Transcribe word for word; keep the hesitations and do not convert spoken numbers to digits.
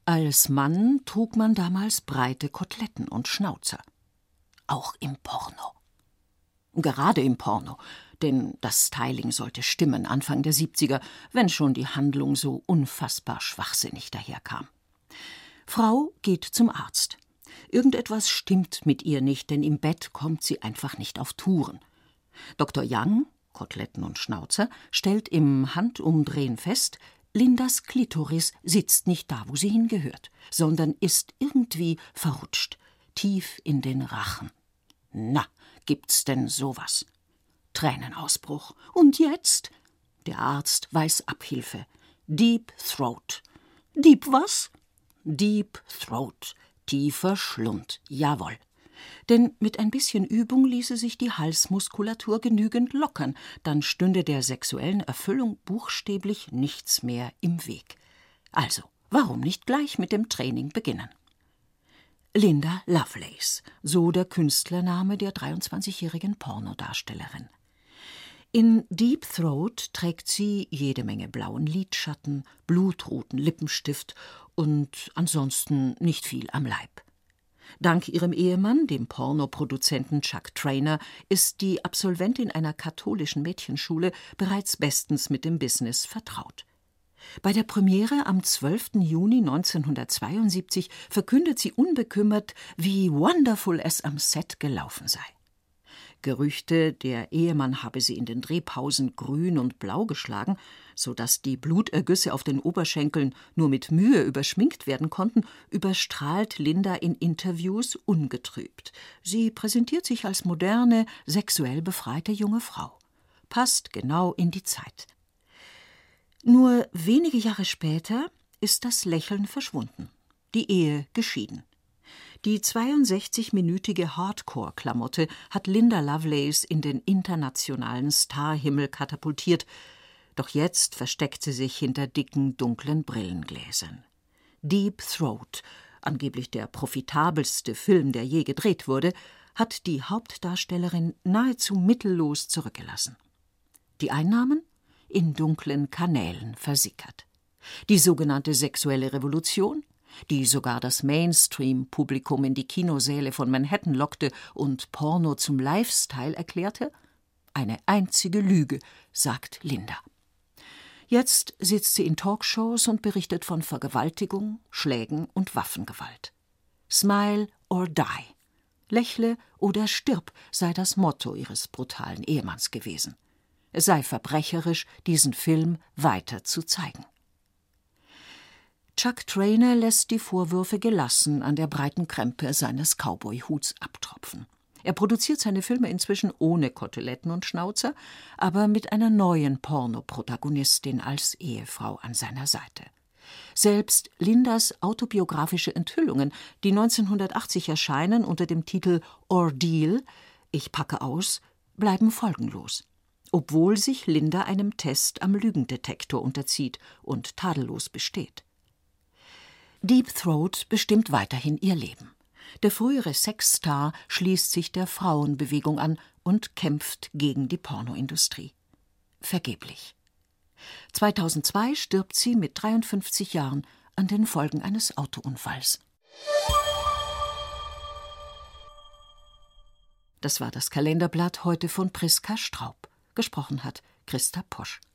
Als Mann trug man damals breite Koteletten und Schnauzer. Auch im Porno. Gerade im Porno, denn das Styling sollte stimmen Anfang der siebziger, wenn schon die Handlung so unfassbar schwachsinnig daherkam. Frau geht zum Arzt. Irgendetwas stimmt mit ihr nicht, denn im Bett kommt sie einfach nicht auf Touren. Doktor Young, Koteletten und Schnauzer, stellt im Handumdrehen fest, Lindas Klitoris sitzt nicht da, wo sie hingehört, sondern ist irgendwie verrutscht, tief in den Rachen. Na, gibt's denn sowas? Tränenausbruch. Und jetzt? Der Arzt weiß Abhilfe. Deep Throat. Deep was? Deep Throat. Tiefer Schlund. Jawohl. Denn mit ein bisschen Übung ließe sich die Halsmuskulatur genügend lockern, dann stünde der sexuellen Erfüllung buchstäblich nichts mehr im Weg. Also, warum nicht gleich mit dem Training beginnen? Linda Lovelace, so der Künstlername der dreiundzwanzigjährigen Pornodarstellerin. In Deep Throat trägt sie jede Menge blauen Lidschatten, blutroten Lippenstift und ansonsten nicht viel am Leib. Dank ihrem Ehemann, dem Pornoproduzenten Chuck Trainer, ist die Absolventin einer katholischen Mädchenschule bereits bestens mit dem Business vertraut. Bei der Premiere am zwölften Juni neunzehnhundertzweiundsiebzig verkündet sie unbekümmert, wie wonderful es am Set gelaufen sei. Gerüchte, der Ehemann habe sie in den Drehpausen grün und blau geschlagen, sodass die Blutergüsse auf den Oberschenkeln nur mit Mühe überschminkt werden konnten, überstrahlt Linda in Interviews ungetrübt. Sie präsentiert sich als moderne, sexuell befreite junge Frau. Passt genau in die Zeit. Nur wenige Jahre später ist das Lächeln verschwunden, die Ehe geschieden. Die zweiundsechzigminütige Hardcore-Klamotte hat Linda Lovelace in den internationalen Starhimmel katapultiert, doch jetzt versteckt sie sich hinter dicken, dunklen Brillengläsern. Deep Throat, angeblich der profitabelste Film, der je gedreht wurde, hat die Hauptdarstellerin nahezu mittellos zurückgelassen. Die Einnahmen? In dunklen Kanälen versickert. Die sogenannte sexuelle Revolution, die sogar das Mainstream-Publikum in die Kinosäle von Manhattan lockte und Porno zum Lifestyle erklärte? Eine einzige Lüge, sagt Linda. Jetzt sitzt sie in Talkshows und berichtet von Vergewaltigung, Schlägen und Waffengewalt. Smile or die. Lächle oder stirb sei das Motto ihres brutalen Ehemanns gewesen. Es sei verbrecherisch, diesen Film weiter zu zeigen. Chuck Trainer lässt die Vorwürfe gelassen an der breiten Krempe seines Cowboy-Huts abtropfen. Er produziert seine Filme inzwischen ohne Koteletten und Schnauzer, aber mit einer neuen Pornoprotagonistin als Ehefrau an seiner Seite. Selbst Lindas autobiografische Enthüllungen, die neunzehnhundertachtzig erscheinen unter dem Titel Ordeal, ich packe aus, bleiben folgenlos. Obwohl sich Linda einem Test am Lügendetektor unterzieht und tadellos besteht. Deep Throat bestimmt weiterhin ihr Leben. Der frühere Sexstar schließt sich der Frauenbewegung an und kämpft gegen die Pornoindustrie. Vergeblich. zweitausendzwei stirbt sie mit dreiundfünfzig Jahren an den Folgen eines Autounfalls. Das war das Kalenderblatt heute von Priska Straub. Gesprochen hat Christa Posch.